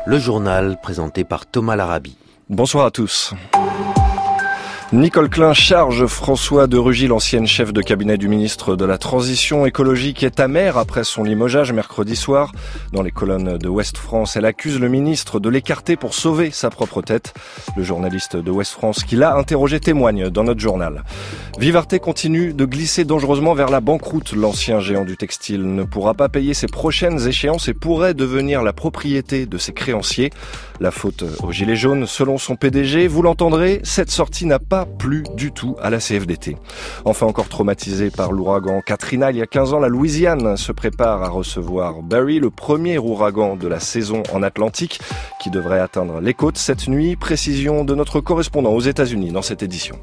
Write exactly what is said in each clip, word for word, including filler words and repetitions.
Le journal présenté par Thomas Larabi. Bonsoir à tous. Nicole Klein charge François de Rugy, l'ancienne chef de cabinet du ministre de la Transition écologique, est amère après son limogeage mercredi soir. Dans les colonnes de Ouest France, elle accuse le ministre de l'écarter pour sauver sa propre tête. Le journaliste de Ouest France qui l'a interrogé témoigne dans notre journal. Vivarté continue de glisser dangereusement vers la banqueroute. L'ancien géant du textile ne pourra pas payer ses prochaines échéances et pourrait devenir la propriété de ses créanciers. La faute aux Gilets jaunes, selon son P D G. Vous l'entendrez, cette sortie n'a pas plu du tout à la C F D T. Enfin, encore traumatisée par l'ouragan Katrina il y a quinze ans, la Louisiane se prépare à recevoir Barry, le premier ouragan de la saison en Atlantique, qui devrait atteindre les côtes cette nuit. Précision de notre correspondant aux États-Unis dans cette édition.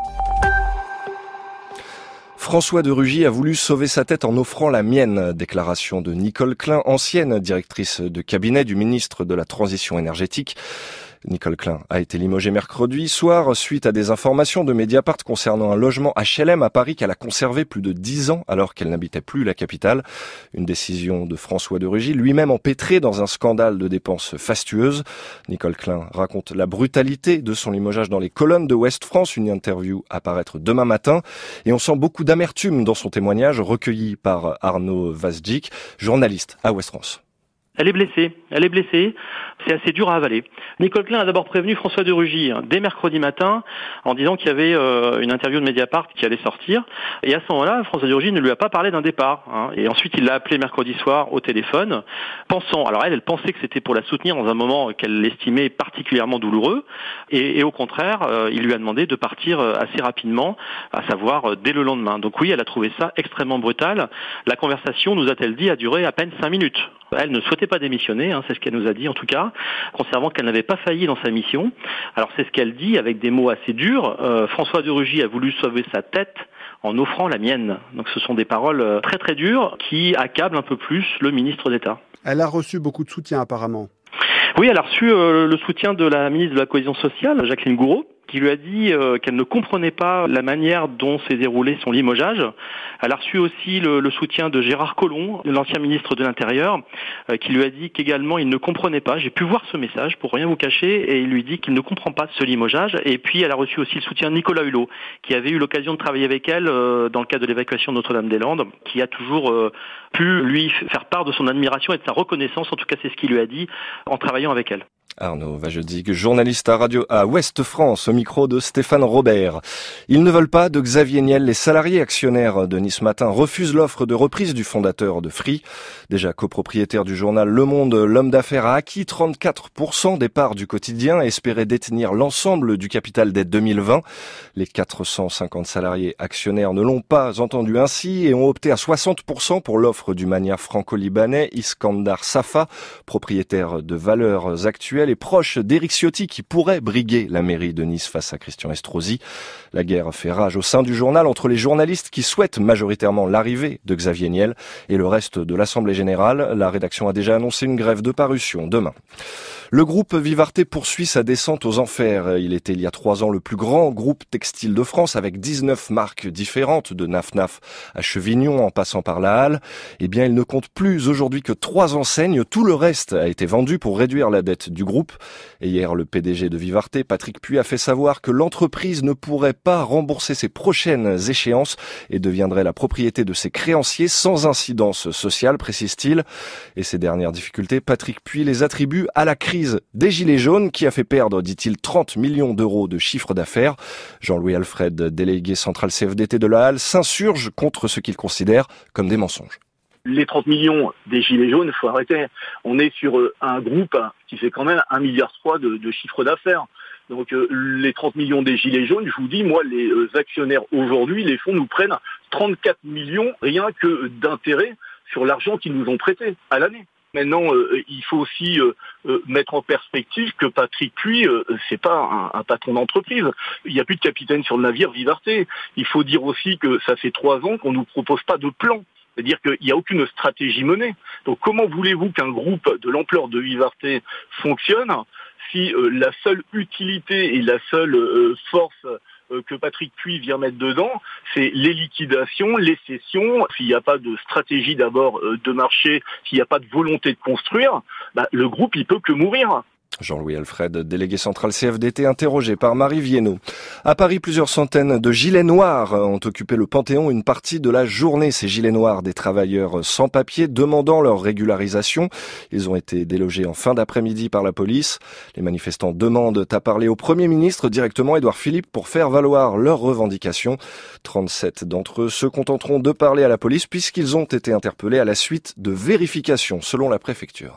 François de Rugy a voulu sauver sa tête en offrant la mienne. Déclaration de Nicole Klein, ancienne directrice de cabinet du ministre de la Transition énergétique. Nicole Klein a été limogée mercredi soir suite à des informations de Mediapart concernant un logement H L M à Paris qu'elle a conservé plus de dix ans alors qu'elle n'habitait plus la capitale. Une décision de François de Rugy, lui-même empêtré dans un scandale de dépenses fastueuses. Nicole Klein raconte la brutalité de son limogeage dans les colonnes de Ouest France. Une interview à paraître demain matin. Et on sent beaucoup d'amertume dans son témoignage recueilli par Arnaud Vazdic, journaliste à Ouest France. Elle est blessée, elle est blessée, c'est assez dur à avaler. Nicole Klein a d'abord prévenu François de Rugy hein, dès mercredi matin en disant qu'il y avait euh, une interview de Mediapart qui allait sortir. Et à ce moment-là, François de Rugy ne lui a pas parlé d'un départ. Hein. Et ensuite, il l'a appelé mercredi soir au téléphone, pensant, alors elle, elle pensait que c'était pour la soutenir dans un moment qu'elle estimait particulièrement douloureux. Et, et au contraire, euh, il lui a demandé de partir assez rapidement, à savoir euh, dès le lendemain. Donc oui, elle a trouvé ça extrêmement brutal. La conversation, nous a-t-elle dit, a duré à peine cinq minutes. Elle ne souhaitait pas démissionner, hein, c'est ce qu'elle nous a dit en tout cas, conservant qu'elle n'avait pas failli dans sa mission. Alors c'est ce qu'elle dit avec des mots assez durs. Euh, François de Rugy a voulu sauver sa tête en offrant la mienne. Donc ce sont des paroles très très dures qui accablent un peu plus le ministre d'État. Elle a reçu beaucoup de soutien apparemment. Oui, elle a reçu euh, le soutien de la ministre de la Cohésion sociale, Jacqueline Gourault, qui lui a dit euh, qu'elle ne comprenait pas la manière dont s'est déroulé son limogeage. Elle a reçu aussi le, le soutien de Gérard Collomb, l'ancien ministre de l'Intérieur, euh, qui lui a dit qu'également il ne comprenait pas. J'ai pu voir ce message, pour rien vous cacher, et il lui dit qu'il ne comprend pas ce limogeage. Et puis elle a reçu aussi le soutien de Nicolas Hulot, qui avait eu l'occasion de travailler avec elle euh, dans le cadre de l'évacuation de Notre-Dame-des-Landes, qui a toujours euh, pu lui faire part de son admiration et de sa reconnaissance, en tout cas c'est ce qu'il lui a dit, en travaillant avec elle. Arnaud Vazdic, journaliste à radio à Ouest France, au micro de Stéphane Robert. Ils ne veulent pas de Xavier Niel. Les salariés actionnaires de Nice Matin refusent l'offre de reprise du fondateur de Free. Déjà copropriétaire du journal Le Monde, l'homme d'affaires a acquis trente-quatre pour cent des parts du quotidien et espérait détenir l'ensemble du capital dès deux mille vingt. Les quatre cent cinquante salariés actionnaires ne l'ont pas entendu ainsi et ont opté à soixante pour cent pour l'offre du magnat franco-libanais Iskandar Safa, propriétaire de Valeurs Actuelles et proche d'Éric Ciotti qui pourrait briguer la mairie de Nice face à Christian Estrosi. La guerre fait rage au sein du journal entre les journalistes qui souhaitent majoritairement l'arrivée de Xavier Niel et le reste de l'Assemblée générale. La rédaction a déjà annoncé une grève de parution demain. Le groupe Vivarté poursuit sa descente aux enfers. Il était il y a trois ans le plus grand groupe textile de France avec dix-neuf marques différentes de Naf Naf à Chevignon en passant par la Halle. Eh bien, il ne compte plus aujourd'hui que trois enseignes. Tout le reste a été vendu pour réduire la dette du groupe. Et hier, le P D G de Vivarté, Patrick Puy, a fait savoir que l'entreprise ne pourrait pas rembourser ses prochaines échéances et deviendrait la propriété de ses créanciers sans incidence sociale, précise-t-il. Et ces dernières difficultés, Patrick Puy les attribue à la crise des Gilets jaunes qui a fait perdre, dit-il, trente millions d'euros de chiffre d'affaires. Jean-Louis Alfred, délégué central C F D T de la Halle, s'insurge contre ce qu'il considère comme des mensonges. Les trente millions des Gilets jaunes, il faut arrêter. On est sur un groupe qui fait quand même un virgule trois milliard de, de chiffre d'affaires. Donc euh, les trente millions des Gilets jaunes, je vous dis, moi, les euh, actionnaires aujourd'hui, les fonds nous prennent trente-quatre millions rien que d'intérêts sur l'argent qu'ils nous ont prêté à l'année. Maintenant, euh, il faut aussi euh, euh, mettre en perspective que Patrick Puy, euh, c'est pas un, un patron d'entreprise. Il n'y a plus de capitaine sur le navire Vivarté. Il faut dire aussi que ça fait trois ans qu'on nous propose pas de plan. C'est-à-dire qu'il n'y a aucune stratégie menée. Donc comment voulez-vous qu'un groupe de l'ampleur de Vivarté fonctionne si euh, la seule utilité et la seule euh, force euh, que Patrick Puy vient mettre dedans, c'est les liquidations, les cessions. S'il n'y a pas de stratégie d'abord euh, de marché, s'il n'y a pas de volonté de construire, bah, le groupe il peut que mourir. Jean-Louis Alfred, délégué central C F D T, interrogé par Marie Viennot. À Paris, plusieurs centaines de gilets noirs ont occupé le Panthéon une partie de la journée. Ces gilets noirs, des travailleurs sans papier demandant leur régularisation. Ils ont été délogés en fin d'après-midi par la police. Les manifestants demandent à parler au Premier ministre directement, Édouard Philippe, pour faire valoir leurs revendications. trente-sept d'entre eux se contenteront de parler à la police puisqu'ils ont été interpellés à la suite de vérifications, selon la préfecture.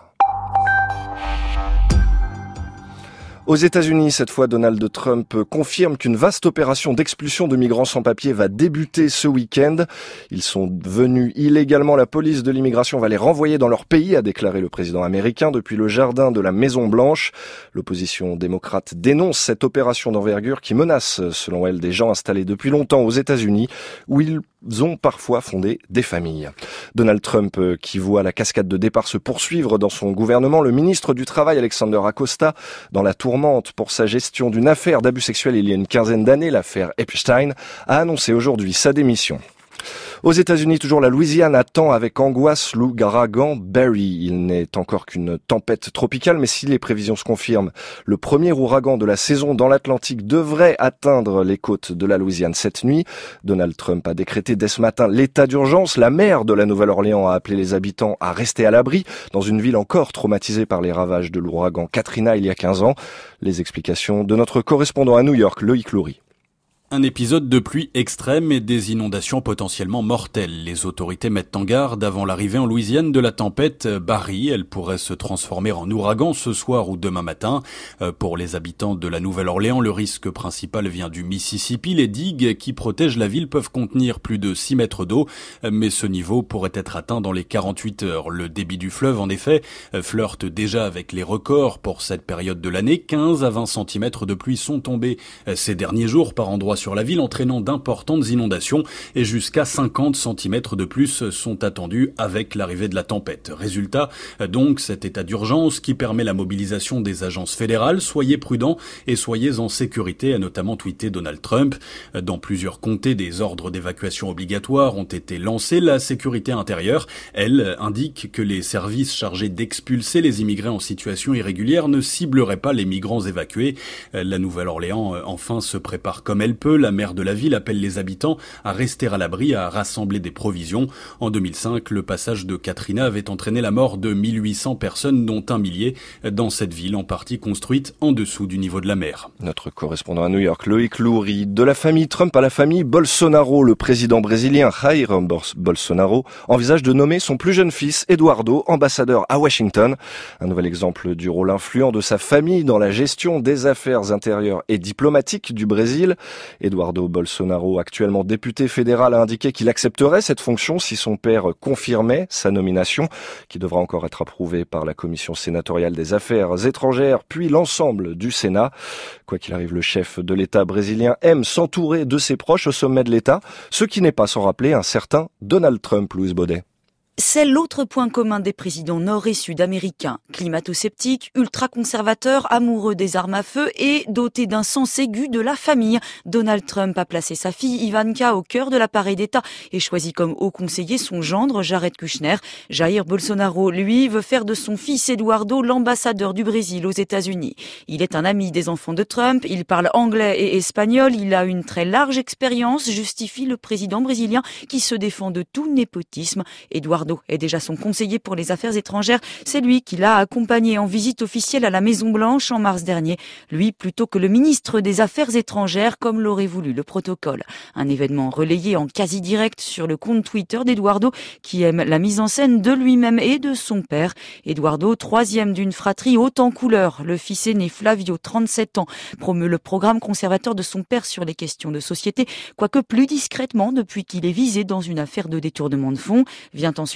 Aux États-Unis, cette fois, Donald Trump confirme qu'une vaste opération d'expulsion de migrants sans papier va débuter ce week-end. Ils sont venus illégalement. La police de l'immigration va les renvoyer dans leur pays, a déclaré le président américain depuis le jardin de la Maison-Blanche. L'opposition démocrate dénonce cette opération d'envergure qui menace, selon elle, des gens installés depuis longtemps aux États-Unis, où ils ont parfois fondé des familles. Donald Trump, qui voit la cascade de départ se poursuivre dans son gouvernement, le ministre du Travail, Alexander Acosta, dans la tourmente pour sa gestion d'une affaire d'abus sexuels il y a une quinzaine d'années, l'affaire Epstein, a annoncé aujourd'hui sa démission. Aux États-Unis, toujours la Louisiane attend avec angoisse l'ouragan Barry. Il n'est encore qu'une tempête tropicale, mais si les prévisions se confirment, le premier ouragan de la saison dans l'Atlantique devrait atteindre les côtes de la Louisiane cette nuit. Donald Trump a décrété dès ce matin l'état d'urgence. La maire de la Nouvelle-Orléans a appelé les habitants à rester à l'abri dans une ville encore traumatisée par les ravages de l'ouragan Katrina il y a quinze ans. Les explications de notre correspondant à New York, Loïc Loury. Un épisode de pluie extrême et des inondations potentiellement mortelles. Les autorités mettent en garde avant l'arrivée en Louisiane de la tempête Barry. Elle pourrait se transformer en ouragan ce soir ou demain matin. Pour les habitants de la Nouvelle-Orléans, le risque principal vient du Mississippi. Les digues qui protègent la ville peuvent contenir plus de six mètres d'eau, mais ce niveau pourrait être atteint dans les quarante-huit heures. Le débit du fleuve, en effet, flirte déjà avec les records pour cette période de l'année. quinze à vingt centimètres de pluie sont tombés ces derniers jours par endroits sur la ville, entraînant d'importantes inondations, et jusqu'à cinquante centimètres de plus sont attendus avec l'arrivée de la tempête. Résultat, donc, cet état d'urgence qui permet la mobilisation des agences fédérales. Soyez prudents et soyez en sécurité, a notamment tweeté Donald Trump. Dans plusieurs comtés, des ordres d'évacuation obligatoires ont été lancés. La sécurité intérieure, elle, indique que les services chargés d'expulser les immigrés en situation irrégulière ne cibleraient pas les migrants évacués. La Nouvelle-Orléans, enfin, se prépare comme elle peut. La maire de la ville appelle les habitants à rester à l'abri, à rassembler des provisions. En deux mille cinq, le passage de Katrina avait entraîné la mort de mille huit cents personnes, dont un millier dans cette ville, en partie construite en dessous du niveau de la mer. Notre correspondant à New York, Loïc Loury. De la famille Trump à la famille Bolsonaro, le président brésilien Jair Bolsonaro envisage de nommer son plus jeune fils, Eduardo, ambassadeur à Washington. Un nouvel exemple du rôle influent de sa famille dans la gestion des affaires intérieures et diplomatiques du Brésil. Eduardo Bolsonaro, actuellement député fédéral, a indiqué qu'il accepterait cette fonction si son père confirmait sa nomination, qui devra encore être approuvée par la commission sénatoriale des affaires étrangères, puis l'ensemble du Sénat. Quoi qu'il arrive, le chef de l'État brésilien aime s'entourer de ses proches au sommet de l'État, ce qui n'est pas sans rappeler un certain Donald Trump, Louise Baudet. C'est l'autre point commun des présidents nord- et sud-américains. Climato-sceptiques, ultra-conservateurs, amoureux des armes à feu et dotés d'un sens aigu de la famille. Donald Trump a placé sa fille Ivanka au cœur de l'appareil d'État et choisi comme haut conseiller son gendre Jared Kushner. Jair Bolsonaro, lui, veut faire de son fils Eduardo l'ambassadeur du Brésil aux États-Unis. Il est un ami des enfants de Trump, il parle anglais et espagnol, il a une très large expérience, justifie le président brésilien qui se défend de tout népotisme. Eduardo est déjà son conseiller pour les affaires étrangères. C'est lui qui l'a accompagné en visite officielle à la Maison-Blanche en mars dernier. Lui, plutôt que le ministre des Affaires étrangères, comme l'aurait voulu le protocole. Un événement relayé en quasi-direct sur le compte Twitter d'Eduardo, qui aime la mise en scène de lui-même et de son père. Eduardo, troisième d'une fratrie haute en couleur. Le fils aîné Flavio, trente-sept ans, promeut le programme conservateur de son père sur les questions de société, quoique plus discrètement depuis qu'il est visé dans une affaire de détournement de fonds. Vient ensuite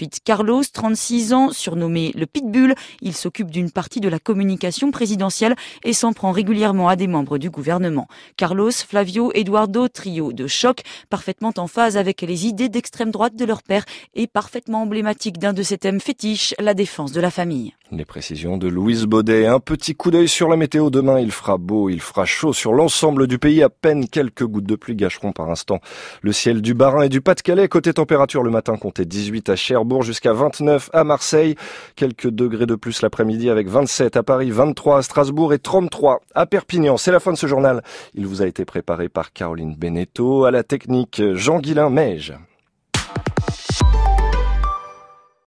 Ensuite, Carlos, trente-six ans, surnommé le Pitbull. Il s'occupe d'une partie de la communication présidentielle et s'en prend régulièrement à des membres du gouvernement. Carlos, Flavio, Eduardo, trio de choc, parfaitement en phase avec les idées d'extrême droite de leur père et parfaitement emblématique d'un de ses thèmes fétiches, la défense de la famille. Les précisions de Louise Baudet. Un petit coup d'œil sur la météo. Demain, il fera beau, il fera chaud sur l'ensemble du pays. À peine quelques gouttes de pluie gâcheront par instant le ciel du Bas-Rhin et du Pas-de-Calais. Côté température, le matin, comptez dix-huit à Cherbourg jusqu'à vingt-neuf à Marseille. Quelques degrés de plus l'après-midi avec vingt-sept à Paris, vingt-trois à Strasbourg et trente-trois à Perpignan. C'est la fin de ce journal. Il vous a été préparé par Caroline Beneteau. À la technique, Jean-Guilain Meige.